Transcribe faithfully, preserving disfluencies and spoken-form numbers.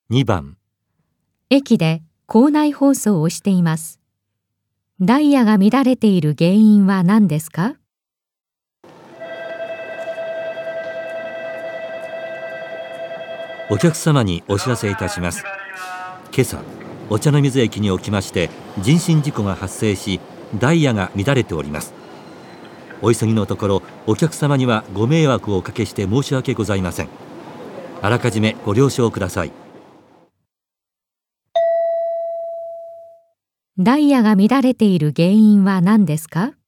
にばん、 駅で構内放送をしています。ダイヤが乱れている原因は何ですか？ お客様にお知らせいたします。今朝、御茶ノ水駅におきまして人身事故が発生し、ダイヤが乱れております。お急ぎのところ、お客様にはご迷惑をおかけして申し訳ございません。あらかじめご了承ください。 ダイヤが乱れている原因は何ですか？